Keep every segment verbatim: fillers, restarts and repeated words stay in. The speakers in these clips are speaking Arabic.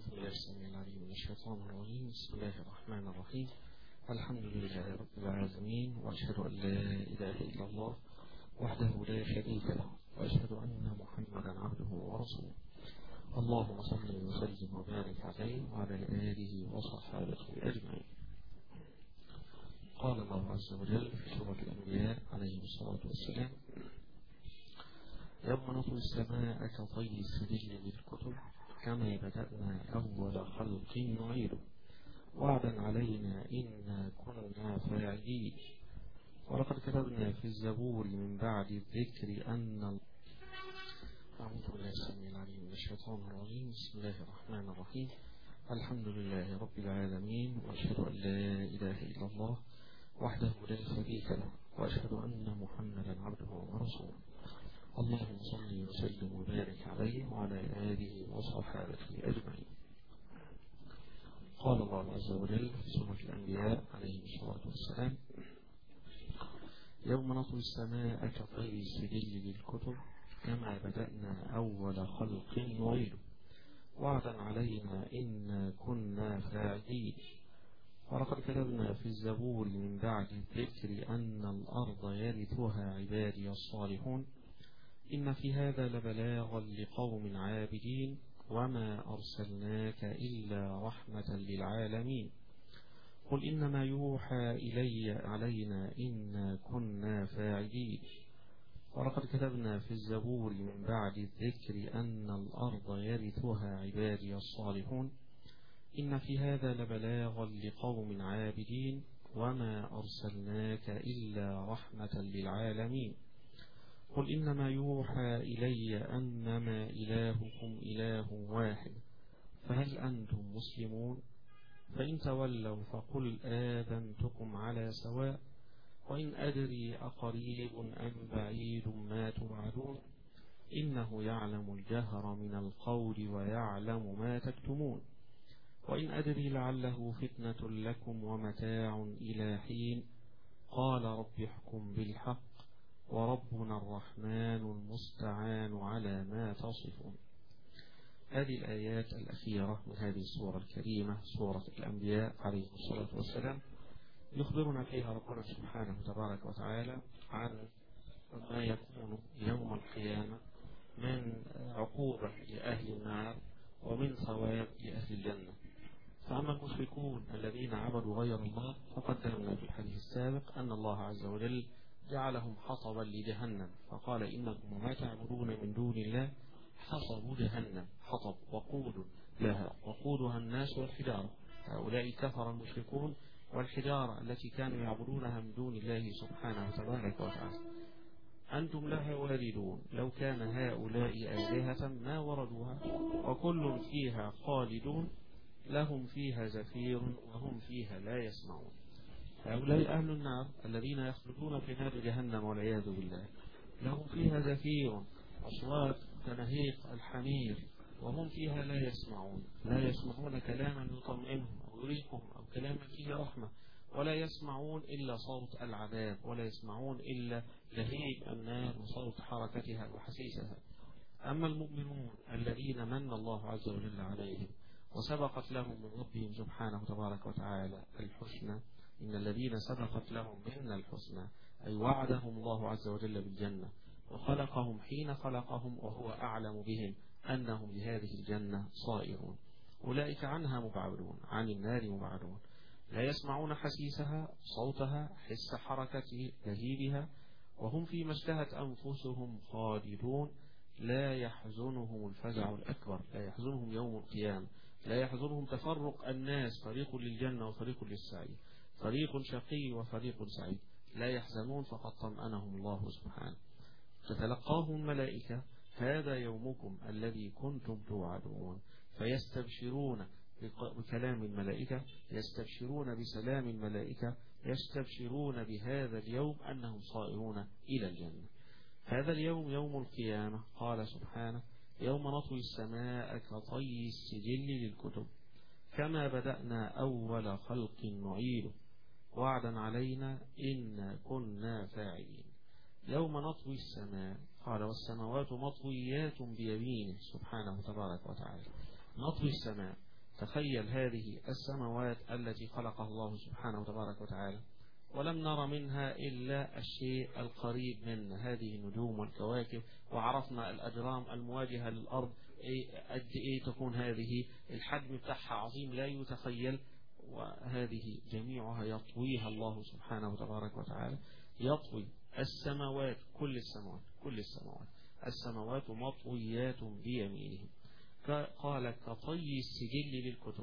أعوذ بالله السميع العليم من الشيطان الرجيم. بسم الله الرحمن الرحيم. الحمد لله رب العالمين، وأشهد أن لا إله إلا الله وحده لا شريك له، وأشهد أن محمدا عبده ورسوله. اللهم صل وسلم وبارك عليه وعلى آله وصحبه أجمعين. قال الله عز وجل في سورة الأنبياء عليه الصلاة والسلام: يوم نطوي السماء كطي السجل للكتب كما بدأنا أول خلق نعيده وعدا علينا إنا كنا فاعلين. ولقد كتبنا في الزبور من بعد الذكر أن أعوذ بالله السميع العليم من الشيطان الرجيم. بسم الله الرحمن الرحيم. الحمد لله رب العالمين، وأشهد أن لا إله إلا الله وحده لا شريك له، وأشهد أن محمدا عبده ورسوله. اللهم صل وسلم وبارك عليه وعلى آله وصحبه أجمعين. قال الله عز وجل في سورة الأنبياء عليه الصلاة والسلام: يوم نطوي السماء كطي السجل للكتب كما بدأنا أول خلق نعيده وعدا علينا إنا كنا فاعلين. ولقد كتبنا في الزبور من بعد الذكر أن الأرض يرثها عبادي الصالحون إن في هذا لبلاغا لقوم عابدين وما أرسلناك إلا رحمة للعالمين. قل إنما يوحى إلي علينا إنا كنا فاعلين. ولقد كتبنا في الزبور من بعد الذكر أن الأرض يرثها عبادي الصالحون إن في هذا لبلاغا لقوم عابدين وما أرسلناك إلا رحمة للعالمين. قل إنما يوحى إلي أنما إلهكم إله واحد فهل أنتم مسلمون؟ فإن تولوا فقل آذنتكم على سواء وإن أدري أقريب أم بعيد ما توعدون إنه يعلم الجهر من القول ويعلم ما تكتمون. وإن أدري لعله فتنة لكم ومتاع إلى حين قال رب احكم بالحق وربنا الرحمن المستعان على ما تصفون. هذه الآيات الأخيرة من هذه السورة الكريمة سورة الأنبياء عليه الصلاة والسلام يخبرنا فيها ربنا سبحانه تبارك وتعالى عن ما يكون يوم القيامة من عقوبة لأهل النار ومن ثواب لأهل الجنة. فأما المشركون الذين عبدوا غير الله فقدمنا في الحديث السابق أن الله عز وجل جعلهم حطبا لجهنم، فقال إنكم ما تعبدون من دون الله حطب جهنم، حطب وقود لها وقودها الناس والحجارة. هؤلاء كفر المشركون والحجارة التي كانوا يعبدونها من دون الله سبحانه تبارك وتعالى. أنتم لها واردون لو كان هؤلاء آلهة ما وردوها وكل فيها خالدون لهم فيها زفير وهم فيها لا يسمعون. هؤلاء أهل النار الذين يخلدون في نار جهنم والعياذ بالله لهم فيها زفير أصوات كنهيق الحمير وهم فيها لا يسمعون، لا يسمعون كلاما يطمئنهم أو يريقهم أو كلاما فيه رحمة، ولا يسمعون إلا صوت العذاب، ولا يسمعون إلا لهيب النار وصوت حركتها وحسيسها. أما المؤمنون الذين من الله عز وجل عليهم وسبقت لهم من ربهم سبحانه تبارك وتعالى الحسنى، إن الذين سبقت لهم منا الحسنى أي وعدهم الله عز وجل بالجنة وخلقهم حين خلقهم وهو أعلم بهم أنهم لهذه الجنة صائرون، أولئك عنها مبعدون، عن النار مبعدون، لا يسمعون حسيسها صوتها حس حركة لهيبها، وهم فيما اشتهت أنفسهم خالدون، لا يحزنهم الفزع الأكبر، لا يحزنهم يوم القيامة، لا يحزنهم تفرق الناس، فريق للجنة وفريق للسعير، فريق شقي وفريق سعيد، لا يحزنون فقد طمأنهم الله سبحانه. تتلقاهم الملائكة هذا يومكم الذي كنتم توعدون، فيستبشرون بكلام الملائكة، يستبشرون بسلام الملائكة، يستبشرون بهذا اليوم أنهم صائرون إلى الجنة. هذا اليوم يوم القيامة. قال سبحانه: يوم نطوي السماء كطي السجل للكتب كما بدأنا أول خلق نعيده وعدا علينا إنا كنا فاعلين. يوم نطوي السماء، قال: والسماوات مطويات بيمينه سبحانه تبارك وتعالى. نطوي السماء تخيل هذه السماوات التي خلقها الله سبحانه وتبارك وتعالى، ولم نرى منها إلا الشيء القريب من هذه النجوم والكواكب، وعرفنا الأجرام المواجهة للأرض قد إيه تكون هذه، الحجم بتاعها عظيم لا يتخيل، وهذه جميعها يطويها الله سبحانه وتبارك وتعالى، يطوي السماوات، كل السماوات كل السماوات السماوات مطويات بيمينه. قال كطي السجل للكتب،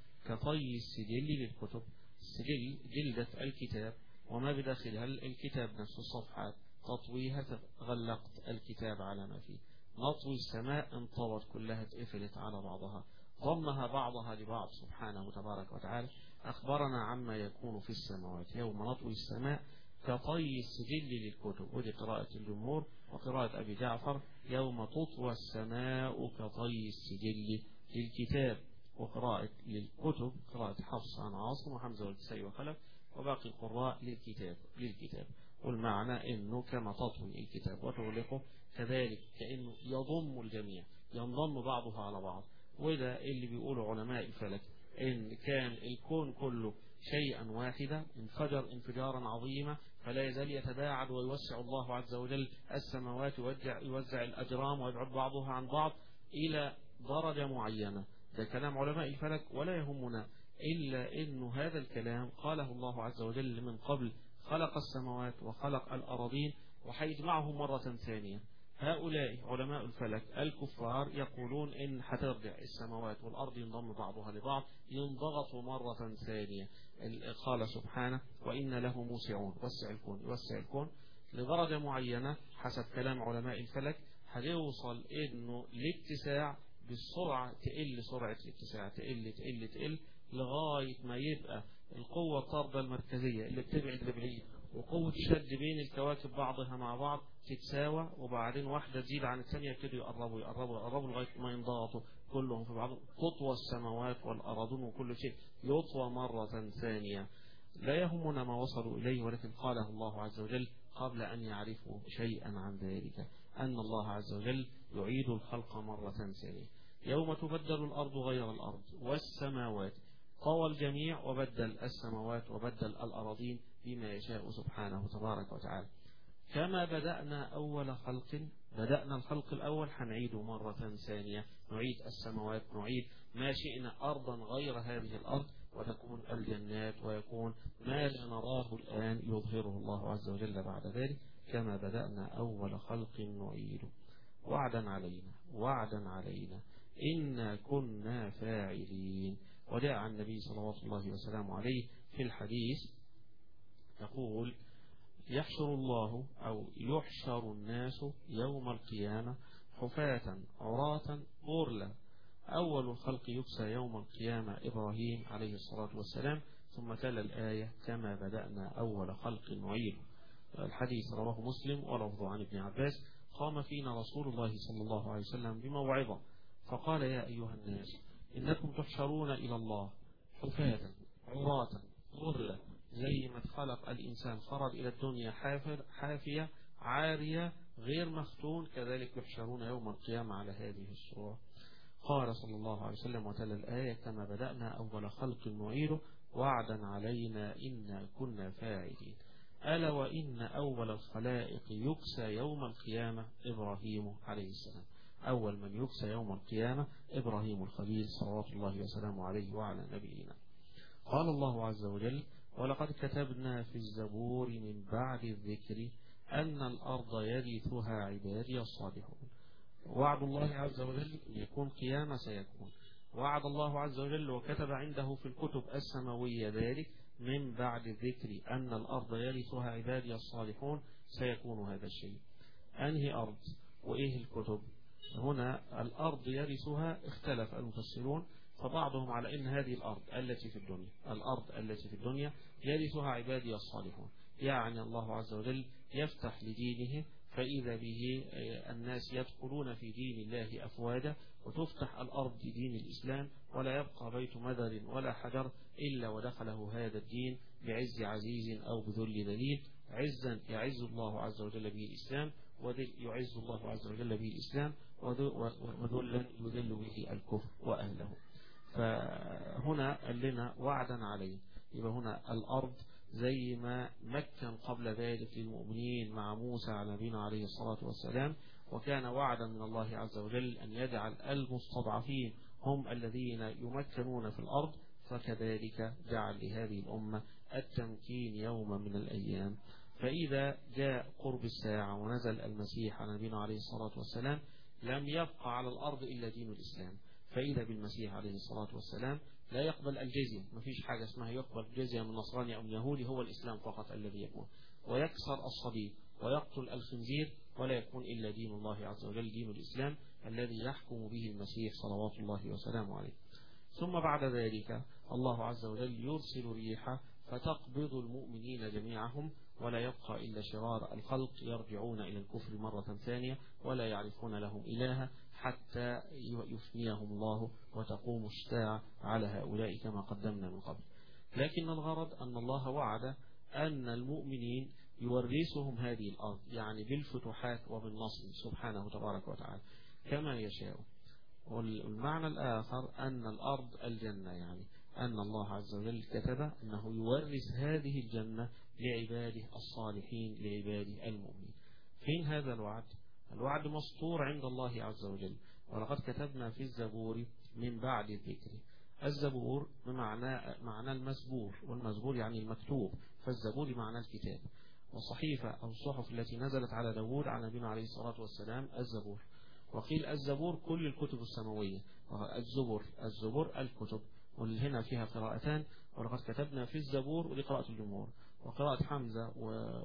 كطي السجل للكتب، السجل جلدة الكتاب وما بداخلها الكتاب نفس الصفحات، تطويها غلقت الكتاب على ما فيه. نطوي السماء انطوت كلها اتقفلت على بعضها، ضمها بعضها لبعض سبحانه وتبارك وتعالى. أخبرنا عما يكون في السماوات يوم نطوي السماء كطي السجل للكتب، ودي قراءة الجمهور، وقراءة أبي جعفر يوم تطوى السماء كطي السجل للكتاب، وقراءة للكتب قراءة حفص عن عاصم وحمزة والكسائي وخلف، وباقي القراء للكتاب للكتاب والمعنى إنه كما تطوي الكتاب وتغلقه كذلك كأنه يضم الجميع، ينضم بعضها على بعض. وده اللي بيقوله علماء الفلك، إن كان الكون كله شيئا واحدا انفجر انفجارا عظيما، فلا يزال يتباعد ويوسع الله عز وجل السماوات، ويوزع يوزع الأجرام ويبعد بعضها عن بعض إلى درجة معينة. ده كلام علماء الفلك ولا يهمنا إلا إنه هذا الكلام قاله الله عز وجل من قبل خلق السماوات وخلق الأراضين، وحيجمعهم مرة ثانية. هؤلاء علماء الفلك الكفار يقولون إن هترجع السماوات والأرض ينضم بعضها لبعض، ينضغطوا مرة ثانية. قال سبحانه وإن له موسعون، وسع الكون يوسع الكون لدرجة معينة حسب كلام علماء الفلك، هيوصل إنه الاتساع بالسرعة تقل، سرعة الاتساع تقل تقل تقل لغاية ما يبقى القوة الطاردة المركزية اللي بتبعد لبعيد وقوة شد بين الكواكب بعضها مع بعض تتساوى، وبعدين واحدة تزيد عن الثانية يبتدوا يقربوا يقربوا يقربوا لغاية ما ينضغطوا كلهم في بعض، تطوى السماوات والأراضون وكل شيء يطوى مرة ثانية. لا يهمنا ما وصلوا إليه، ولكن قاله الله عز وجل قبل أن يعرفوا شيئا عن ذلك، أن الله عز وجل يعيد الخلق مرة ثانية. يوم تبدل الأرض غير الأرض والسماوات، طوى الجميع وبدل السماوات وبدل الأراضين بما يشاء سبحانه تبارك وتعالى. كما بدأنا أول خلق، بدأنا الخلق الأول هنعيده مرة ثانية، نعيد السماوات، نعيد ما شئنا أرضا غير هذه الأرض، وتكون الجنات ويكون ما لا نراه الآن يظهره الله عز وجل بعد ذلك. كما بدأنا أول خلق نعيده وعدا علينا وعدا علينا إنا كنا فاعلين. وجاء عن النبي صلوات الله وسلامه عليه في الحديث يقول يحشر الله أو يحشر الناس يوم القيامة حفاة عراة غرلا. أول الخلق يكسى يوم القيامة إبراهيم عليه الصلاة والسلام، ثم تلا الآية كما بدأنا أول خلق نعيده. الحديث رواه مسلم ولفظ عن ابن عباس قام فينا رسول الله صلى الله عليه وسلم بموعظة فقال يا أيها الناس إنكم تحشرون إلى الله حفاة عراة غرلا، زي ما خلق الإنسان خرج إلى الدنيا حافر حافية عارية غير مختون، كذلك يحشرون يوم القيامة على هذه الصورة. قال صلى الله عليه وسلم وتلا الآية كما بدأنا أول خلق نعيده وعدا علينا إنا كنا فاعلين. ألا وإن أول الخلائق يكسى يوم القيامة إبراهيم عليه السلام، أول من يكسى يوم القيامة إبراهيم الخليل صلوات الله وسلامه عليه وعلى نبينا. قال الله عز وجل ولقد كتبنا في الزبور من بعد الذكر أن الأرض يرثها عبادي الصالحون. وعد الله عز وجل يكون قيامة سيكون، وعد الله عز وجل وكتب عنده في الكتب السماوية ذلك من بعد الذكر أن الأرض يرثها عبادي الصالحون، سيكون هذا الشيء. أنهي أرض وإيه الكتب؟ هنا الأرض يرثها اختلف المفسرون، فبعضهم على أن هذه الأرض التي في الدنيا الأرض التي في الدنيا يرثها عبادي الصالحون، يعني الله عز وجل يفتح لدينه فإذا به الناس يدخلون في دين الله أفواجا، وتفتح الأرض لدين الإسلام، ولا يبقى بيت مدر ولا حجر إلا ودخله هذا الدين بعز عزيز أو بذل ذليل. عزا يعز الله عز وجل به الإسلام، ويعز الله عز وجل به الإسلام، وذلا يذل به الكفر وأهله. فهنا قال لنا وعدا عليه. يبقى هنا الأرض زي ما مكن قبل ذلك للمؤمنين مع موسى على نبينا عليه الصلاة والسلام، وكان وعدا من الله عز وجل أن يجعل المستضعفين هم الذين يمكنون في الأرض، فكذلك جعل لهذه الأمة التمكين يوما من الأيام. فإذا جاء قرب الساعة ونزل المسيح على نبينا عليه الصلاة والسلام لم يبقى على الأرض إلا دين الإسلام. فإذا بالمسيح عليه الصلاة والسلام لا يقبل الجزية، ما فيش حاجة اسمها يقبل جزية من نصراني أو من يهودي، هو الإسلام فقط الذي يكون، ويكسر الصليب ويقتل الخنزير، ولا يكون إلا دين الله عز وجل دين الإسلام الذي يحكم به المسيح صلوات الله وسلامه عليه. ثم بعد ذلك الله عز وجل يرسل ريحا فتقبض المؤمنين جميعهم، ولا يبقى إلا شرار الخلق يرجعون إلى الكفر مرة ثانية ولا يعرفون لهم إلها حتى يفنيهم الله وتقوم الساعة على هؤلاء كما قدمنا من قبل. لكن الغرض أن الله وعد أن المؤمنين يورثهم هذه الأرض، يعني بالفتوحات وبالنصر سبحانه تبارك وتعالى كما يشاء. والمعنى الآخر أن الأرض الجنة، يعني أن الله عز وجل كتب أنه يورث هذه الجنة لعباده الصالحين لعباده المؤمنين. فين هذا الوعد؟ الوعد مسطور عند الله عز وجل، ولقد كتبنا في الزبور من بعد الذكر. الزبور بمعنى معنى المزبور، والمزبور يعني المكتوب، فالزبور معنى الكتاب. والصحيفة أو الصحف التي نزلت على داود على نبينا عليه الصلاة والسلام الزبور. وقيل الزبور كل الكتب السماوية، الزبور الزبور الكتب، وهنا فيها قراءتان، ولقد كتبنا في الزبور ولقراءة الجمهور، وقراءة حمزة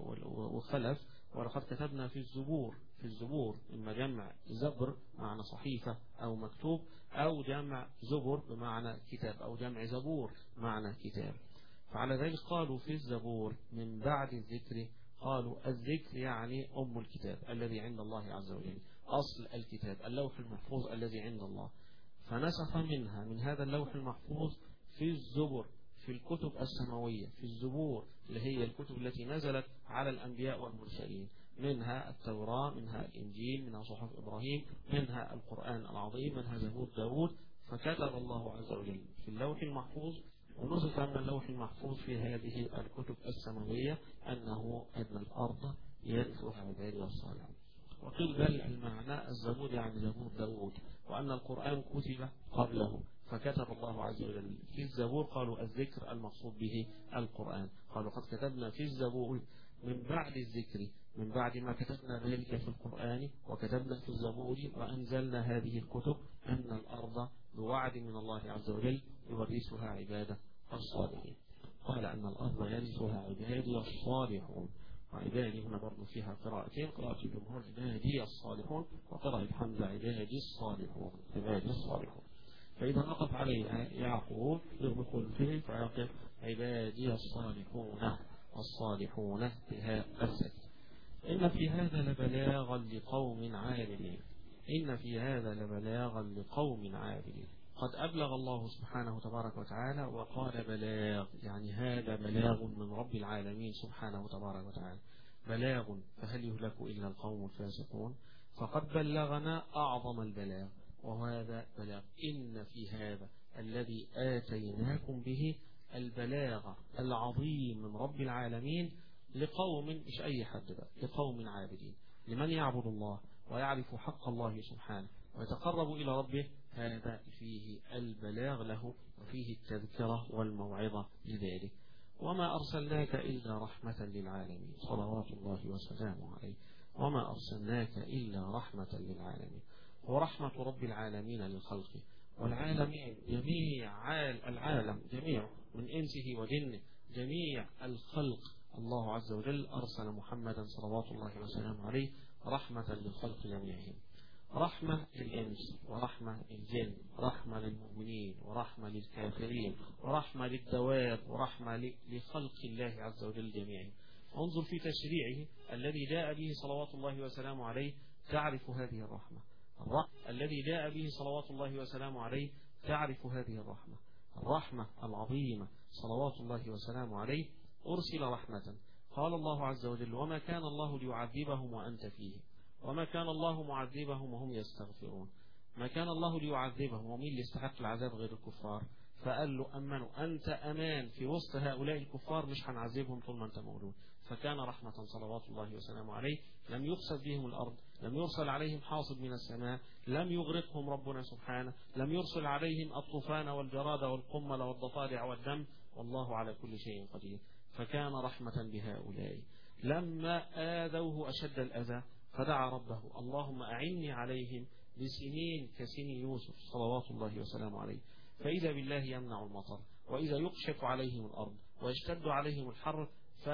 وخلف ولقد كتبنا في الزبور. في الزبور إما جمع زبر معنى صحيفة أو مكتوب، أو جمع زبر بمعنى كتاب، أو جمع زبور معنى كتاب. فعلى ذلك قالوا في الزبور من بعد الذكر، قالوا الذكر يعني أم الكتاب الذي عند الله عز وجل، أصل الكتاب اللوح المحفوظ الذي عند الله، فنسخ منها من هذا اللوح المحفوظ في الزبر في الكتب السماوية، في الزبور اللي هي الكتب التي نزلت على الأنبياء والمرسلين، منها التوراة، منها الإنجيل، منها صحف إبراهيم، منها القرآن العظيم، منها زبور داود. فكتب الله عز وجل في اللوح المحفوظ، ونسخ من اللوح المحفوظ في هذه الكتب السماوية أنه أن الأرض يرثها عباده الصالحون. وقيل بل المعنى الزبور يعني زبور داود، وأن القرآن كتب قبله فكتب الله عز وجل في الزبور. قالوا الذكر المقصود به القرآن، قالوا قد كتبنا في الزبور من بعد الذكر، من بعد ما كتبنا ذلك في القرآن وكتبنا في الزبور وأنزلنا هذه الكتب، أن الأرض بوعد من الله عز وجل يورثها عباده الصالحين. قال أن الأرض يرثها عبادي الصالحون، وعبادي هنا برضو فيها قراءتين، قراءة الجمهور عبادي الصالحون، وقراءة حمزة عبادي الصالحون عبادي الصالحون. فإذا نقف عليها يعقوب يقول فيه فيقف عبادي الصالحون الصالحون بها السكت. إن في هذا لبلاغا لقوم عابدين، إن في هذا لبلاغا لقوم عابدين. قد أبلغ الله سبحانه تبارك وتعالى، وقال بلاغ يعني هذا بلاغ من رب العالمين سبحانه تبارك وتعالى. بلاغ فهل يهلك إلا القوم الفاسقون؟ فقد بلغنا أعظم البلاغ، وهذا بلاغ. إن في هذا الذي آتيناكم به البلاغ العظيم من رب العالمين لقوم، مش أي حد بقى، لقوم عابدين، لمن يعبد الله ويعرف حق الله سبحانه ويتقرب إلى ربه. هذا فيه البلاغ له، وفيه التذكرة والموعظة لذلك. وما أرسلناك إلا رحمة للعالمين، صلوات الله وسلامه عليه. وما أرسلناك إلا رحمة للعالمين، ورحمة رب العالمين للخلق والعالمين جميع العالم جميع من إنسه وجنه، جميع الخلق. الله عز وجل أرسل محمدا صلوات الله وسلامه عليه رحمة للخلق جميعهم، رحمة للإنس ورحمة للجن، رحمة للمؤمنين ورحمة للكافرين، ورحمة للدواب، ورحمة لخلق الله عز وجل جميعهم. انظر في تشريعه الذي جاء به صلوات الله وسلامه عليه تعرف هذه الرحمة. الرحمة الذي جاء به صلوات الله وسلامه عليه تعرف هذه الرحمة. الرحمة العظيمة صلوات الله وسلامه عليه أرسل رحمة. قال الله عز وجل وما كان الله ليعذبهم وأنت فيه، وما كان الله معذبهم وهم يستغفرون. ما كان الله ليعذبهم، ومين اللي يستحق العذاب غير الكفار؟ فقال له أمنوا، أنت أمان في وسط هؤلاء الكفار، مش هنعذبهم طول ما أنت موجود. فكان رحمة صلوات الله وسلامه عليه. لم يخسف بهم الأرض، لم يرسل عليهم حاصب من السماء، لم يغرقهم ربنا سبحانه، لم يرسل عليهم الطوفان والجراد والقمل والضفادع والدم، والله على كل شيء قدير. فكان رحمة بهؤلاء. لما آذوه أشد الأذى فدعا ربه اللهم أعني عليهم بسنين كسن يوسف صلوات الله وسلامه عليه. فإذا بالله يمنع المطر، وإذا يقشف عليهم الأرض ويشتد عليهم الحر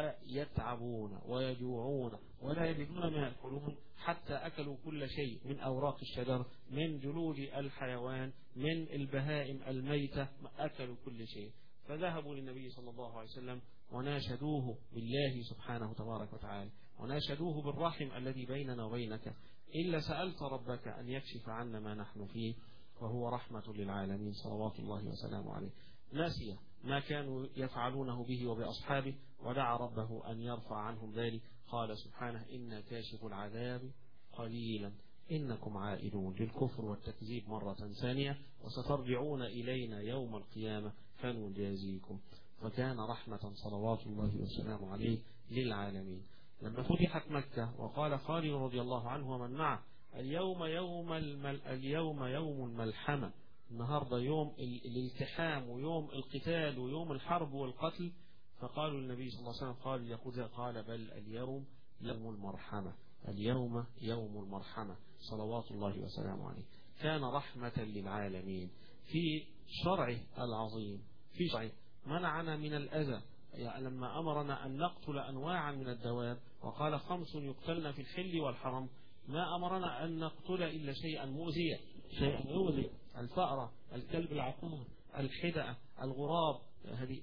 فيتعبون ويجوعون ولا يجدون ما يأكلون، حتى أكلوا كل شيء من أوراق الشجر، من جلود الحيوان، من البهائم الميتة، أكلوا كل شيء. فذهبوا للنبي صلى الله عليه وسلم وناشدوه بالله سبحانه تبارك وتعالى، وناشدوه بالرحم الذي بيننا وبينك، إلا سألت ربك أن يكشف عنا ما نحن فيه، وهو رحمة للعالمين صلوات الله وسلامه عليه. ناسية ما كانوا يفعلونه به وبأصحابه، ودعا ربه أن يرفع عنهم ذلك. قال سبحانه إنا كاشف العذاب قليلا إنكم عائدون للكفر والتكذيب مرة ثانية، وسترجعون إلينا يوم القيامة فنجازيكم. فكان رحمة صلوات الله وسلامه عليه للعالمين. لما فتحت مكة وقال خالد رضي الله عنه ومن معه اليوم يوم المل... اليوم يوم الملحمة، النهاردة يوم الالتحام ويوم القتال ويوم الحرب والقتل، فقالوا النبي صلى الله عليه وسلم قال يقول قال بل اليوم يوم المرحمة، اليوم يوم المرحمة صلوات الله وسلامه عليه. كان رحمة للعالمين في شرعه العظيم، في شرعه منعنا من الأذى. يعني لما أمرنا أن نقتل أنواعا من الدواب وقال خمس يقتلن في الحل والحرم، ما أمرنا أن نقتل إلا شيئا مؤذيا، شيئا يؤذي، الفأرة، الكلب العقور، الحدأة، الغراب، هذه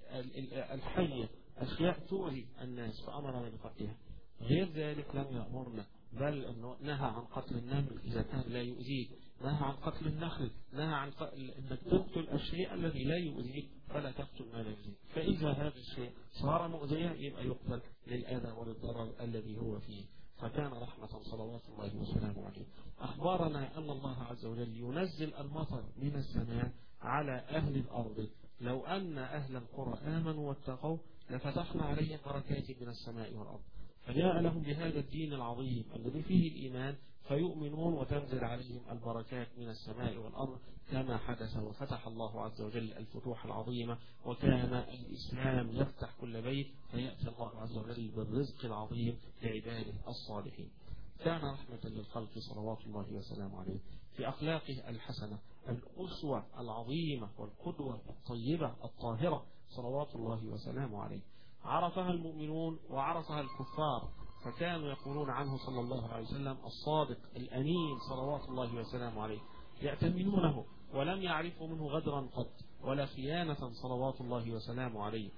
الحية، أشياء تؤذي الناس فأمرنا بقتلها. غير ذلك لم يأمرنا، بل أنه نهى عن قتل النمل إذا كان لا يؤذيك، نهى عن قتل النخل، نهى عن قتل أنك تقتل الشيء الذي لا يؤذيك فلا تقتل ما لا يؤذيك. فإذا هذا الشيء صار مؤذيا يبقى يقتل للأذى وللضرر الذي هو فيه. فكان رحمة صلوات الله وسلامه عليه. أخبرنا أن الله عز وجل ينزل المطر من السماء على أهل الأرض. لو أن أهل القرى آمنوا واتقوا لفتحنا عليهم بركات من السماء والأرض. فجاء لهم بهذا الدين العظيم الذي فيه الإيمان فيؤمنون وتنزل عليهم البركات من السماء والأرض كما حدث، وفتح الله عز وجل الفتوح العظيمة، وكان الإسلام يفتح كل بيت فيأتي الله عز وجل بالرزق العظيم لعباده الصالحين. كان رحمة للخلق صلوات الله وسلامه عليه في أخلاقه الحسنة، الأسوة العظيمة والقدوة الطيبة الطاهرة صلوات الله وسلامه عليه. عرفها المؤمنون وعرفها الكفار، فكانوا يقولون عنه صلى الله عليه وسلم الصادق الأمين صلوات الله وسلامه عليه، يأتمنونه ولم يعرفوا منه غدرا قط ولا خيانة صلوات الله وسلامه عليه.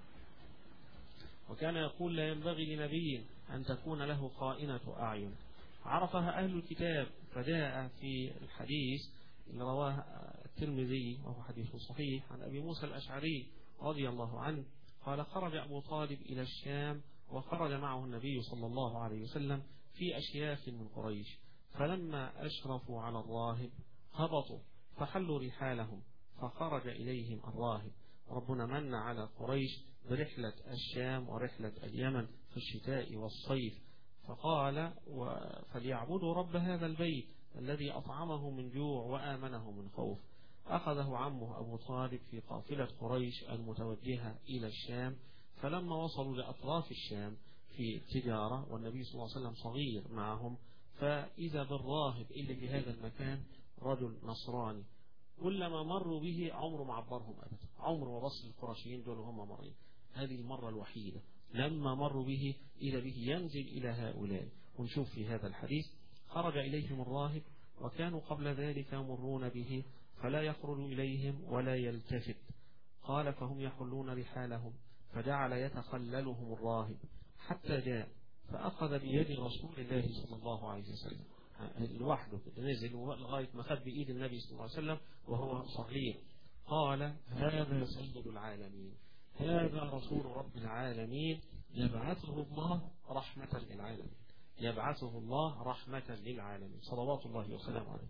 وكان يقول لا ينبغي لنبي أن تكون له خائنة أعين. عرفها أهل الكتاب، فجاء في الحديث اللي رواه الترمذي وهو حديث صحيح عن أبي موسى الأشعري رضي الله عنه قال خرج أبو طالب إلى الشام وخرج معه النبي صلى الله عليه وسلم في أشياخ من قريش، فلما أشرفوا على الراهب هبطوا فحلوا رحالهم فخرج إليهم الراهب. ربنا من على قريش برحلة الشام ورحلة اليمن في الشتاء والصيف، فقال فليعبدوا رب هذا البيت الذي أطعمه من جوع وآمنه من خوف. أخذه عمه أبو طالب في قافلة قريش المتوجهة إلى الشام، فلما وصلوا لأطراف الشام في التجارة والنبي صلى الله عليه وسلم صغير معهم، فإذا بالراهب اللي في هذا المكان رجل نصراني، كلما مروا به عمره ما عبرهم أبدا، عمره ما بص القرشيين دول هم مرين. هذه المرة الوحيدة لما مروا به إلى به ينزل إلى هؤلاء. ونشوف في هذا الحديث خرج إليهم الراهب وكانوا قبل ذلك يمرون به فلا يخرج إليهم ولا يلتفت. قال فهم يحلون رحالهم فجعل يتخللهم الراهب حتى جاء فأخذ بيد رسول الله صلى الله عليه وسلم لوحده نزل لغاية ما خد بإيد النبي صلى الله عليه وسلم وهو صغير. قال هذا سيد العالمين، هذا رسول رب العالمين، يبعثه الله رحمة للعالمين، يبعثه الله رحمة للعالمين صلوات الله وسلامه عليه.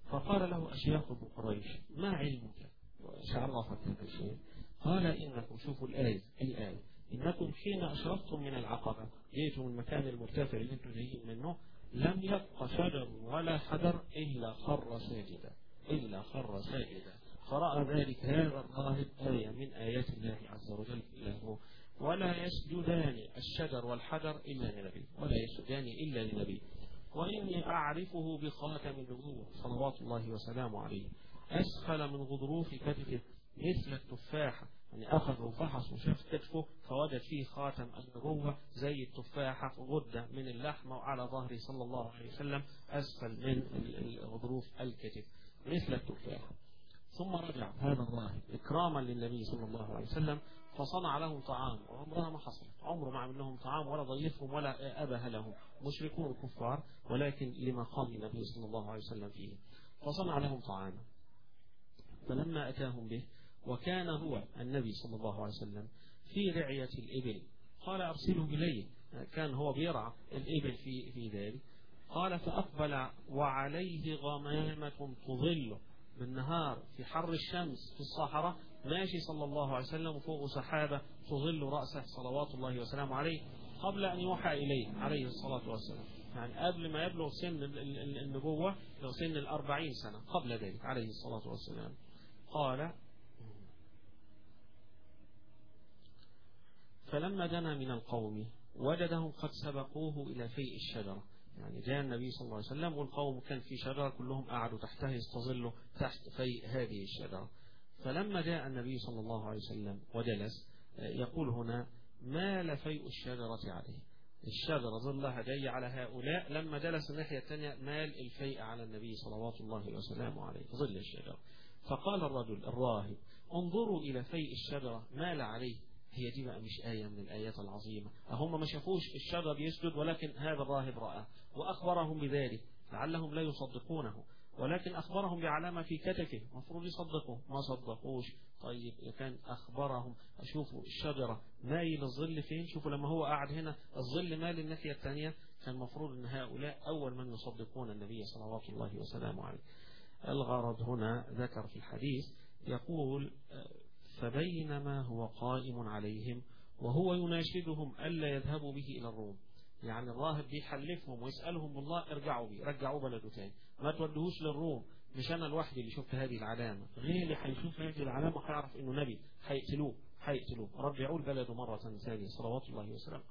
فقال له أشياخ قريش: ما علمك؟ عرفك هذا الشيء؟ قال: إنكم، شوفوا الآية الآية إنكم حين أشرفتم من العقبة، جئتم من المكان المرتفع اللي انتم جايين منه، لم يبق شجر ولا حجر إلا خر ساجدا، إلا خر ساجدا. فرأى ذلك هذا الراهب آية من آيات الله عز وجل له. ولا يسجدان الشجر والحجر إلا لنبي، ولا يسجدان إلا لنبي. وإني أعرفه بخاتم النبوة صلوات الله وسلامه عليه، أسفل من غضروف كتفه مثل التفاحة. يعني أخذ وفحص وشاف كتفه فوجد فيه خاتم النبوة زي التفاحة، غدة من اللحمة وعلى ظهره صلى الله عليه وسلم أسفل من غضروف الكتف مثل التفاحة. ثم رجع هذا الراهب إكراما للنبي صلى الله عليه وسلم فصنع لهم طعام، وعمرها ما حصلت، عمره ما عمل لهم طعام ولا ضيفهم ولا أبه لهم، مشركون كفار، ولكن لمقام النبي صلى الله عليه وسلم فيه، فصنع لهم طعاما. فلما أتاهم به وكان هو النبي صلى الله عليه وسلم في رعية الإبل، قال: أرسله إليه. كان هو بيرعى الإبل في في ذلك. قال: فأقبل وعليه غمامة تظله بالنهار في حر الشمس في الصحراء، ماشي صلى الله عليه وسلم فوق سحابة تظل رأسه صلوات الله وسلامه عليه، قبل أن يوحى إليه عليه الصلاة والسلام، يعني قبل ما يبلغ سن النبوة، لو سن الأربعين سنة قبل ذلك عليه الصلاة والسلام. قال: فلما دنا من القوم وجدهم قد سبقوه إلى فيء الشجرة. يعني جاء النبي صلى الله عليه وسلم والقوم كان في شجرة كلهم قعدوا تحتها يستظلوا تحت فيء هذه الشجرة. فلما جاء النبي صلى الله عليه وسلم وجلس، يقول هنا: مال فيء الشجرة عليه، الشجرة ظلها جاي على هؤلاء، لما جلس الناحية الثانية مال الفيء على النبي صلوات الله وسلامه عليه ظل الشجرة. فقال الرجل الراهب: انظروا إلى فيء الشجرة مال عليه. هي دي بقى مش آية من الآيات العظيمة؟ هم ما شافوش الشجر يسجد، ولكن هذا الراهب رأى وأخبرهم بذلك، لعلهم لا يصدقونه، ولكن أخبرهم بعلامة في كتفه، مفروض يصدقوا، ما صدقوش. طيب كان أخبرهم: أشوفوا الشجرة مايل الظل فين، شوفوا لما هو قاعد هنا الظل مال الناحية الثانية. كان المفروض أن هؤلاء أول من يصدقون النبي صلوات الله وسلامه عليه. الغرض هنا ذكر في الحديث يقول: فبينما هو قائم عليهم وهو يناشدهم ألا يذهبوا به إلى الروم، يعني الراهب بيحلفهم ويسألهم: والله ارجعوا بي، رجعوا بلده تاني، ما تودهوش للروم، مش أنا الوحيد اللي شفت هذه العلامة، غير اللي هيشوف هذه العلامة هيعرف إنه نبي، هيقتلوه هيقتلوه رجعوا البلد مرة ثانية صلوات الله وسلامه.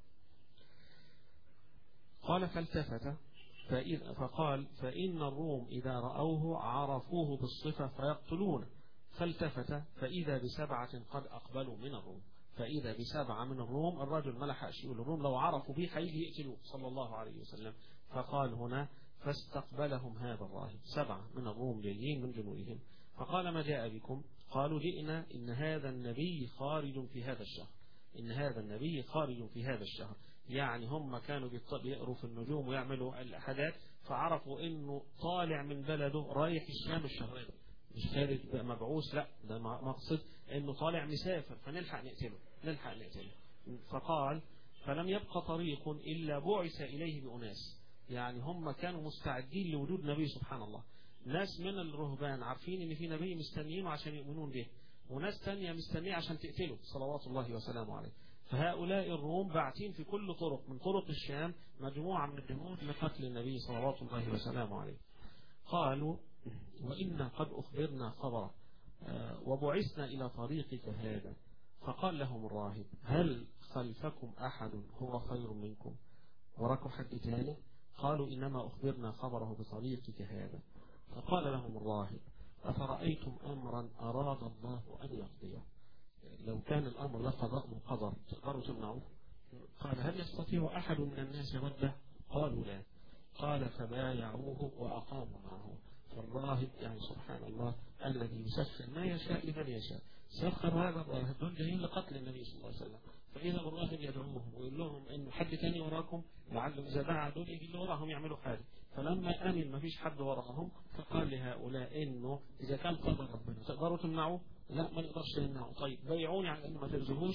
قال: فالتفت فقال: فإن الروم إذا رأوه عرفوه بالصفة فيقتلونه. فالتفت فإذا بسبعة قد أقبلوا من الروم، فإذا بسبعة من الروم، الرجل ما لحقش يقول الروم لو عرفوا به هيجي يقتلوه صلى الله عليه وسلم. فقال هنا: فاستقبلهم هذا الراهب، سبعة من الروم جايين من جنوبهم. فقال: ما جاء بكم؟ قالوا: جئنا إن هذا النبي خارج في هذا الشهر، إن هذا النبي خارج في هذا الشهر. يعني هم كانوا بيقروا في النجوم ويعملوا الحاجات، فعرفوا إنه طالع من بلده رايح الشام الشهرين، مش خارج مبعوث، لا ده مقصد انه طالع مسافر، فنلحق نقتله نلحق نقتله. فقال: فلم يبقى طريق الا بعث اليه باناس، يعني هم كانوا مستعدين لوجود نبي سبحان الله، ناس من الرهبان عارفين ان في نبي مستنيينه عشان يؤمنون به، وناس تانية مستنيه عشان تقتله صلوات الله وسلامه عليه. فهؤلاء الروم باعتين في كل طرق من طرق الشام مجموعة من الجنود لقتل النبي صلوات الله وسلامه عليه. قالوا: وإنا قد أخبرنا خبره وبعثنا إلى طريقك هذا. فقال لهم الراهب: هل خلفكم أحد هو خير منكم؟ وراكم حد ثاني؟ قالوا: إنما أخبرنا خبره بطريقك هذا. فقال لهم الراهب: أفرأيتم أمرا أراد الله أن يقضيه، لو كان الأمر لقضاء من قدر تقدروا تمنعوه؟ قال: هل يستطيع أحد من الناس رده؟ قالوا: لا. قال: فبايعوه وأقاموا معه. فالراهب يعني سبحان الله الذي يسخر ما يشاء لمن يشاء، سخر هذا الراهب دول جايين لقتل النبي صلى الله عليه وسلم، فإذا الراهب يدعوهم ويقول لهم إن حد تاني وراكم، لعلهم إذا دعا دول يجي اللي وراهم يعملوا حاجة. فلما أمن ما فيش حد وراهم، فقال لهؤلاء إنه إذا كان قدر ربنا تقدروا تمنعوه؟ لا ما نقدرش نمنعه. طيب بيعوني على إنه ما تنزلوش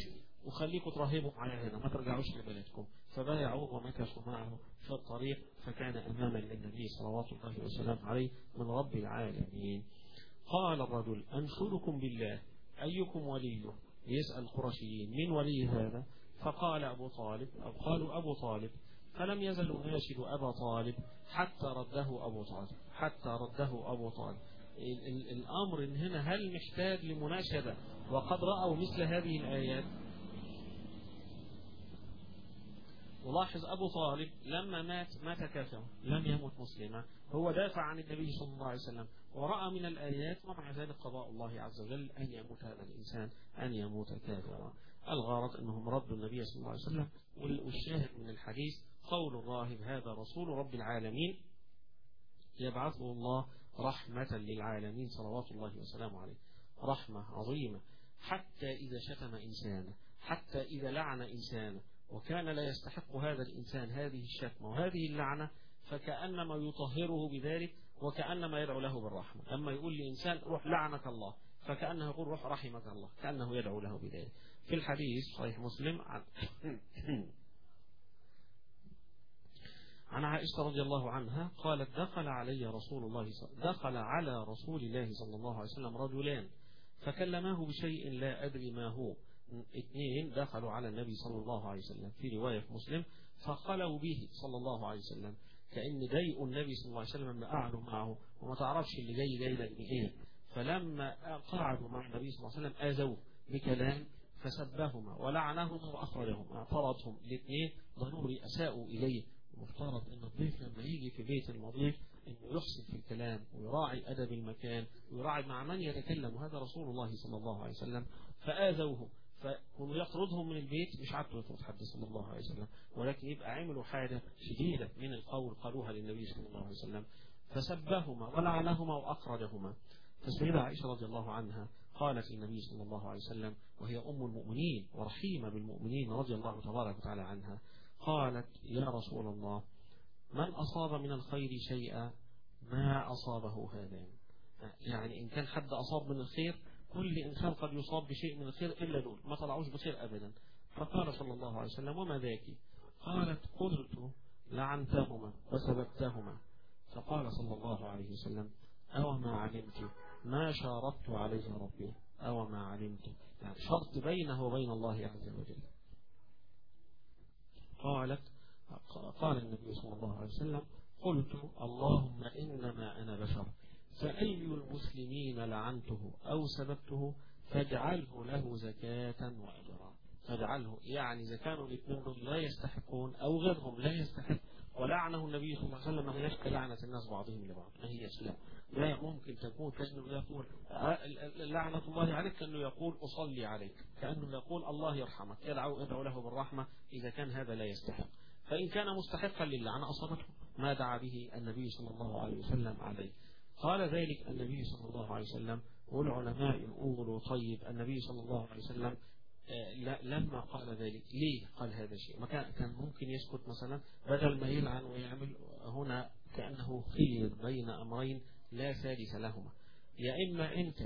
وخليكم تراهبوا معايا هنا، ما ترجعوش لبلدكم. فبايعوه ومكثوا معه في الطريق، فكان أماما للنبي صلوات الله وسلامه عليه من رب العالمين. قال الرجل: أنشدكم بالله أيكم وليه؟ يسأل القرشيين: من ولي هذا؟ فقال أبو طالب، أو قالوا أبو طالب. فلم يزل يناشد أبا طالب حتى رده أبو طالب حتى رده أبو طالب. ال ال الأمر إن هنا هل محتاج لمناشدة وقد رأوا مثل هذه الآيات؟ ولاحظ أبو طالب لما مات مات كافرا، لم يمت مسلما، هو دافع عن النبي صلى الله عليه وسلم ورأى من الآيات، ومع ذلك قضاء الله عز وجل أن يموت هذا الإنسان، أن يموت كافرا. الغرض أنهم ردوا النبي صلى الله عليه وسلم. والشاهد من الحديث قول الراهب: هذا رسول رب العالمين يبعثه الله رحمة للعالمين صلوات الله وسلامه عليه. رحمة عظيمة، حتى إذا شتم إنسانا، حتى إذا لعن إنسانا وكان لا يستحق هذا الإنسان هذه الشتمة وهذه اللعنة، فكأنما يطهره بذلك وكأنما يدعو له بالرحمة. لما يقول لإنسان: روح لعنك الله، فكأنه يقول: روح رحمك الله، كأنه يدعو له بذلك. في الحديث صحيح مسلم عن عن عائشة رضي الله عنها قالت: دخل علي رسول الله دخل على رسول الله صلى الله عليه وسلم رجلان فكلماه بشيء لا أدري ما هو. اثنين دخلوا على النبي صلى الله عليه وسلم، في رواية في مسلم فخلوا به صلى الله عليه وسلم، كأن ضايقوا النبي صلى الله عليه وسلم لما قعدوا معه وما تعرفش اللي جاي جاي لك ايه. فلما قعدوا مع النبي صلى الله عليه وسلم آذوه بكلام فسبهما ولعنهما وأخرجهما، اعترضهم الاثنين، ضروري أساءوا إليه. مفترض أن الضيف لما يجي في بيت المضيف أنه يحسن في الكلام ويراعي أدب المكان ويراعي مع من يتكلم، وهذا رسول الله صلى الله عليه وسلم. فآذوه، فكانوا يطردهم من البيت، مش عادوا يطرد حد صلى الله عليه وسلم، ولكن يبقى عملوا حاجة شديدة من القول قالوها للنبي صلى الله عليه وسلم، فسبهما ولعنهما وأخرجهما. فالسيدة عائشة رضي الله عنها قالت للنبي صلى الله عليه وسلم، وهي أم المؤمنين ورحيمة بالمؤمنين رضي الله تبارك وتعالى عنها، قالت: يا رسول الله، من أصاب من الخير شيئا ما أصابه هذان. يعني إن كان حد أصاب من الخير، كل إنسان قد يصاب بشيء من الخير إلا دول ما طلعوش بخير أبدا. فقال صلى الله عليه وسلم: وما ذاك؟ قالت: قلت لعنتهما وسببتهما. فقال صلى الله عليه وسلم: أو ما علمت ما شارطت عليه ربي، أو ما علمت، يعني شرط بينه وبين الله عز وجل. قالت قال النبي صلى الله عليه وسلم: قلت اللهم إنما أنا بشر، فأي المسلمين لعنته أو سببته فاجعله له زكاة وأجرا. فاجعله يعني إذا كانوا الاثنين لا يستحقون أو غيرهم لا يستحق ولعنه النبي صلى الله عليه وسلم، ما هيش كلعنة الناس بعضهم لبعض، ما هيش لا لا ممكن تكون كأنه يقول لعنة الله عليك، كأنه يقول أصلي عليك، كأنه يقول الله يرحمك، يدعو يدعو له بالرحمة إذا كان هذا لا يستحق. فإن كان مستحقا للعنة أصابته ما دعا به النبي صلى الله عليه وسلم عليه. قال ذلك النبي صلى الله عليه وسلم، والعلماء يقولوا: طيب النبي صلى الله عليه وسلم لما قال ذلك ليه قال هذا الشيء؟ ما كان كان ممكن يسكت مثلا بدل ما يلعن ويعمل. هنا كأنه خير بين أمرين لا ثالث لهما، يا إما أنت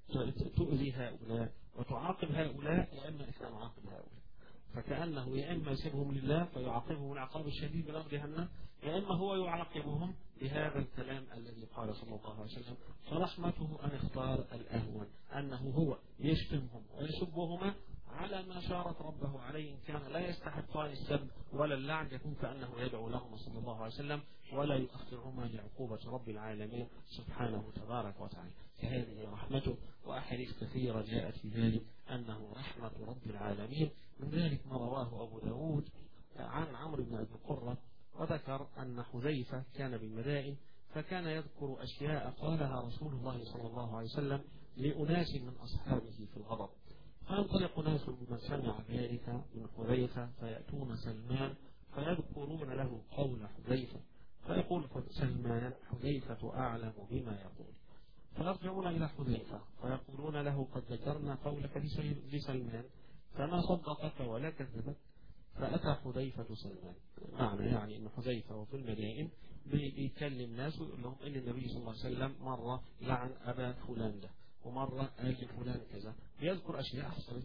تؤذي هؤلاء وتعاقب هؤلاء، يا إما إحنا نعاقب هؤلاء. فكأنه يا إما يسيبهم لله فيعاقبهم العقاب الشديد بنار جهنم، يا إما هو يعاقبهم بهذا الكلام الذي قال صلى الله عليه وسلم. فرحمته أن اختار الأهون، أنه هو يشتمهم ويسبهما على ما شارت ربه عليه، إن كان لا يستحقان السب ولا اللعن، يكون كأنه يدعو لهما صلى الله عليه وسلم ولا يؤخرهما لعقوبة رب العالمين سبحانه تبارك وتعالى. فهذه رحمته، وأحاديث كثيرة جاءت في ذلك أنه رحمة رب العالمين. من ذلك ما رواه أبو داود عن عمرو بن أبي قرة، وذكر أن حذيفة كان بالمدائن فكان يذكر أشياء قالها رسول الله صلى الله عليه وسلم لأناس من أصحابه في الغضب، فينطلق ناس من سمع ذلك من حذيفة فيأتون سلمان فيذكرون له قول حذيفة، فيقول سلمان: حذيفة أعلم بما يقول. فيرجعون إلى حذيفة فيقولون له: قد ذكرنا قولك لسلمان فما صدقك ولا كذبك. فأتى حذيفة سلمان، معنى يعني أن حذيفة وفي المدائن بيكلم ناس ويقول لهم إن النبي صلى الله عليه وسلم مرة لعن أبا فلان ده، ومرة قال لفلان كذا، بيذكر أشياء حصلت.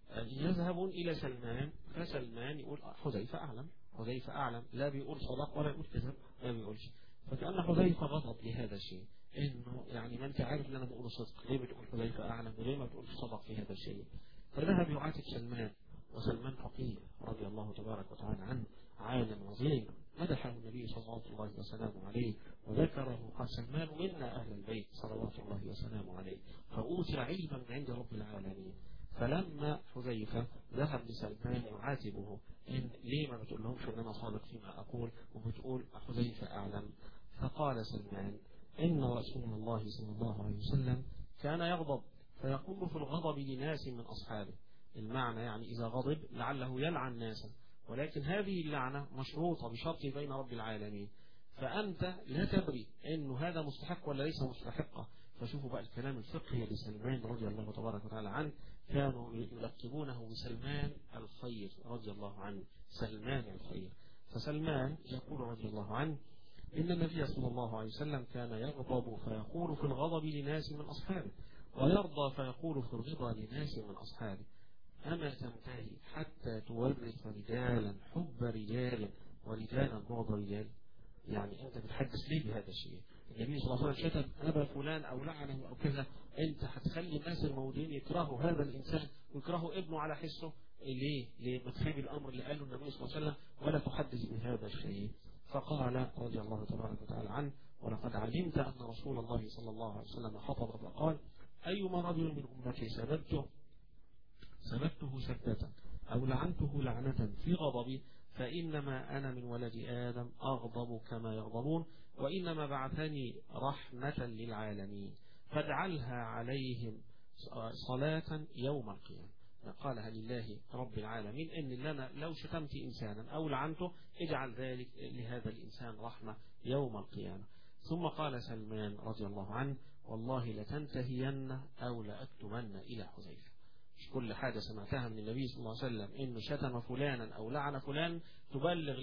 يذهبون إلى سلمان، فسلمان يقول حذيفة أعلم، حذيفة أعلم، لا بيقول صدق ولا يقول كذب، ما بيقولش. فكأن حذيفة غضب لهذا الشيء، إنه يعني ما أنت عارف إن أنا بقول صدق، ليه بتقول حذيفة أعلم وليه ما بتقول صدق في هذا الشيء؟ فذهب يعاتب سلمان، وسلمان فقيه رضي الله تبارك وتعالى عنه، عالم عظيم، مدحه النبي صلى الله عليه وسلم عليه وذكره، قال سلمان منا أهل البيت صلوات الله وسلامه عليه، فأوتي علما من عند رب العالمين. فلما حذيفة ذهب لسلمان يعاتبه، إن ليه ما بتقول لهمش إن أنا صادق فيما أقول وبتقول حذيفة أعلم؟ فقال سلمان إن رسول الله صلى الله عليه وسلم كان يغضب فيقول في الغضب لناس من أصحابه. المعنى يعني إذا غضب لعله يلعن ناسا، ولكن هذه اللعنة مشروطة بشرط بين رب العالمين، فأنت لا تدري إنه هذا مستحق ولا ليس مستحقه. فشوفوا بقى الكلام الفقهي لسلمان رضي الله تبارك وتعالى عنه، كانوا يلقبونه بسلمان الخير رضي الله عنه، سلمان الخير. فسلمان يقول رضي الله عنه إن النبي صلى الله عليه وسلم كان يغضب فيقول في الغضب لناس من أصحابه، ويرضى فيقول في الرضا لناس من أصحابه. أما تنتهي حتى تورث رجالا حب رجال ورجالا بغض رجال؟ يعني أنت بتحدث ليه بهذا الشيء؟ النبي صلى الله عليه وسلم شتم أبا فلان أو لعنه أو كذا، أنت هتخلي الناس الموجودين يكرهوا هذا الإنسان ويكرهوا ابنه على حسه؟ ليه؟ ليه ما تخيب الأمر اللي قاله النبي صلى الله عليه وسلم ولا تحدث بهذا الشيء؟ فقال رضي الله تبارك وتعالى عنه ولقد علمت أن رسول الله صلى الله عليه وسلم خطب فقال أيما رجل من أمتي سببته سببته سبة أو لعنته لعنة في غضبي فإنما أنا من ولد آدم أغضب كما يغضبون، وإنما بعثني رحمة للعالمين فاجعلها عليهم صلاة يوم القيامة. قالها لله رب العالمين، إن لنا لو شتمت إنسانا أو لعنته اجعل ذلك لهذا الإنسان رحمة يوم القيامة. ثم قال سلمان رضي الله عنه والله لتنتهين أو لأكتمن إلى حذيفة. مش كل حاجة سمعتها من النبي صلى الله عليه وسلم إنه شتم فلانا أو لعن فلان تبلغ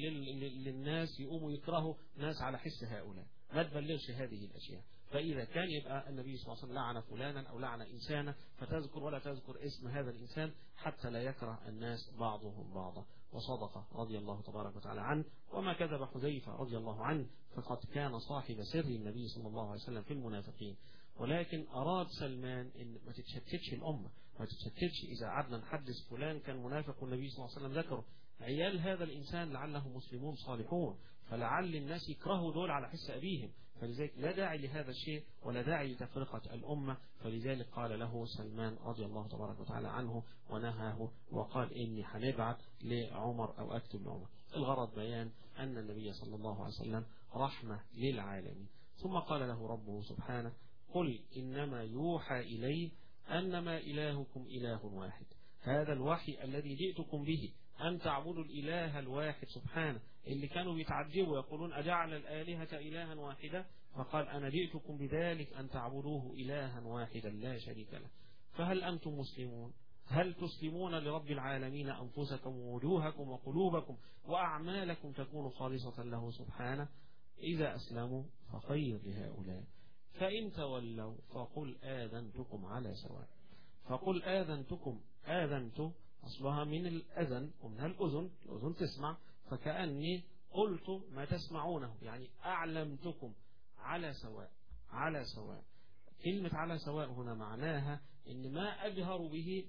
للناس يقوموا يكرهوا ناس على حس هؤلاء، ما تبلغش هذه الأشياء. فإذا كان يبقى النبي صلى الله عليه وسلم لعن فلانا أو لعن إنسانا فتذكر ولا تذكر اسم هذا الإنسان حتى لا يكره الناس بعضهم بعضا. وصدق رضي الله تبارك وتعالى عنه، وما كذب حذيفة رضي الله عنه، فقد كان صاحب سر النبي صلى الله عليه وسلم في المنافقين. ولكن أراد سلمان إن ما تتشتتش الأمة، ما تتشتتش. إذا عدنا نحدث فلان كان منافق والنبي صلى الله عليه وسلم ذكره، عيال هذا الإنسان لعلهم مسلمون صالحون، فلعل الناس يكرهوا دول على حس أبيهم، فلذلك لا داعي لهذا الشيء ولا داعي لتفرقة الأمة. فلذلك قال له سلمان رضي الله تبارك وتعالى عنه ونهاه وقال إني هنبعث لعمر أو أكتب لعمر. الغرض بيان أن النبي صلى الله عليه وسلم رحمة للعالمين. ثم قال له ربه سبحانه قل إنما يوحى إلي أنما إلهكم إله واحد. هذا الوحي الذي جئتكم به أن تعبدوا الإله الواحد سبحانه، اللي كانوا بيتعجبوا يقولون أجعل الآلهة إلها واحدة، فقال أنا جئتكم بذلك أن تعبدوه إلها واحدا لا شريك له. فهل أنتم مسلمون؟ هل تسلمون لرب العالمين أنفسكم ووجوهكم وقلوبكم وأعمالكم تكون خالصة له سبحانه؟ إذا أسلموا فخير لهؤلاء، فإن تولوا فقل آذنتكم على سواء. فقل آذنتكم، آذنت أصلها من الأذن ومنها الأذن، الأذن تسمع، فكأني قلت ما تسمعونه، يعني أعلمتكم على سواء. على سواء، كلمة على سواء هنا معناها إن ما أجهر به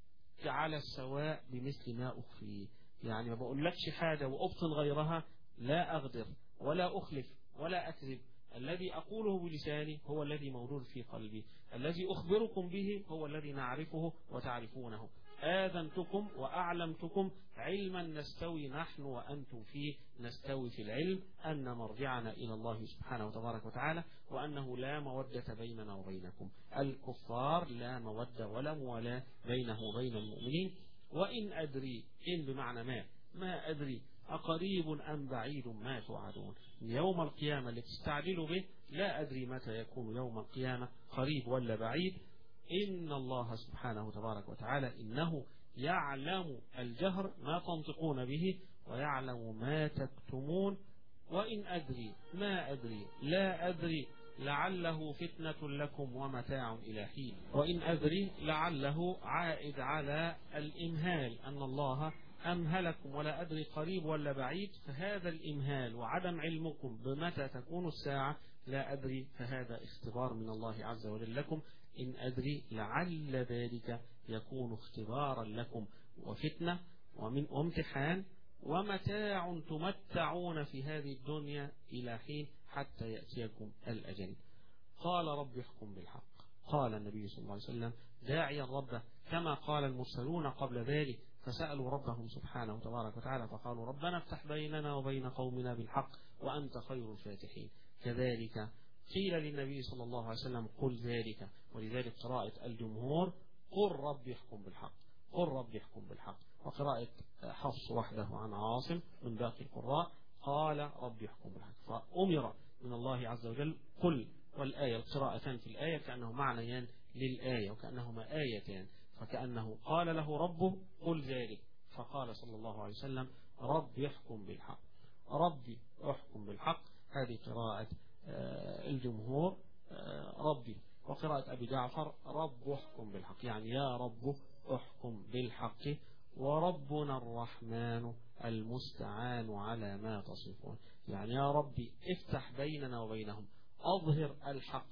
على السواء بمثل ما أخفيه، يعني ما بقولكش حاجة وأبطن غيرها، لا أغدر ولا أخلف ولا أكذب. الذي أقوله بلساني هو الذي موجود في قلبي، الذي أخبركم به هو الذي نعرفه وتعرفونه. آذنتكم وأعلمتكم علما نستوي نحن وأنتم فيه، نستوي في العلم أن مرجعنا إلى الله سبحانه وتبارك وتعالى، وأنه لا مودة بيننا وبينكم الكفار، لا مودة ولا موالاة بينه وبين المؤمنين. وإن أدري، إن بمعنى ما، ما أدري أقريب أم بعيد ما توعدون. يوم القيامة اللي تستعجلوا به لا أدري متى يكون يوم القيامة، قريب ولا بعيد. إن الله سبحانه وتبارك وتعالى إنه يعلم الجهر ما تنطقون به ويعلم ما تكتمون. وإن أدري ما أدري لا أدري لعله فتنة لكم ومتاع إلى حين. وإن أدري لعله عائد على الإمهال، أن الله أمهلكم ولا أدري قريب ولا بعيد، فهذا الإمهال وعدم علمكم بمتى تكون الساعة لا أدري، فهذا اختبار من الله عز وجل لكم. إن أدري لعل ذلك يكون اختبارا لكم وفتنة ومن وامتحان ومتاع تمتعون في هذه الدنيا إلى حين حتى يأتيكم الأجل. قال رب احكم بالحق. قال النبي صلى الله عليه وسلم داعيا ربه كما قال المرسلون قبل ذلك، فسألوا ربهم سبحانه وتبارك وتعالى فقالوا ربنا افتح بيننا وبين قومنا بالحق وأنت خير الفاتحين. كذلك قيل للنبي صلى الله عليه وسلم قل ذلك، ولذلك قراءة الجمهور قل رب يحكم بالحق، قل رب يحكم بالحق، وقراءة حفص وحده عن عاصم من باقي القراء قال رب يحكم بالحق. فأمر من الله عز وجل قل، والآية القراءتان في الآية كأنه معنيان للآية وكأنهما آيتان، فكأنه قال له ربه قل ذلك، فقال صلى الله عليه وسلم رب يحكم بالحق، ربي احكم بالحق. هذه قراءة الجمهور ربي، وقراءة أبي جعفر رب احكم بالحق، يعني يا رب احكم بالحق، وربنا الرحمن المستعان على ما تصفون، يعني يا ربي افتح بيننا وبينهم، أظهر الحق،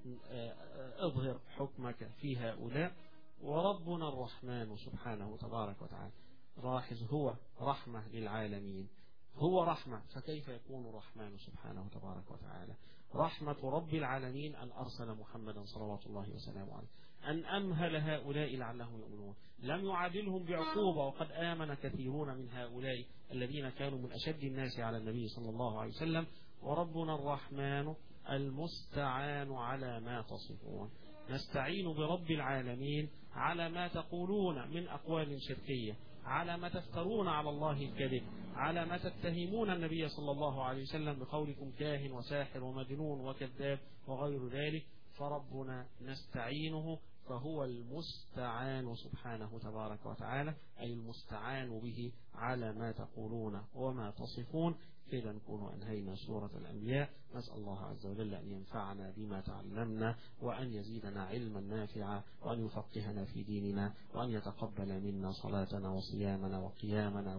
اظهر حكمك في هؤلاء. وربنا الرحمن سبحانه تبارك وتعالى، لاحظ هو رحمة للعالمين، هو رحمة، فكيف يكون الرحمن سبحانه تبارك وتعالى؟ رحمة رب العالمين أن أرسل محمدا صلوات الله وسلامه عليه، أن أمهل هؤلاء لعلهم يؤمنون، لم يعادلهم بعقوبة، وقد آمن كثيرون من هؤلاء الذين كانوا من أشد الناس على النبي صلى الله عليه وسلم. وربنا الرحمن المستعان على ما تصفون، نستعين برب العالمين على ما تقولون من أقوال شركية، على ما تفترون على الله الكذب، على ما تتهمون النبي صلى الله عليه وسلم بقولكم كاهن وساحر ومجنون وكذاب وغير ذلك، فربنا نستعينه، فهو المستعان سبحانه تبارك وتعالى، أي المستعان به على ما تقولون وما تصفون. كذا نكون أنهينا سورة الأنبياء. نسأل الله عز وجل أن ينفعنا بما تعلمنا، وأن يزيدنا علما نافعا، وأن يفقهنا في ديننا، وأن يتقبل منا صلاتنا وصيامنا وقيامنا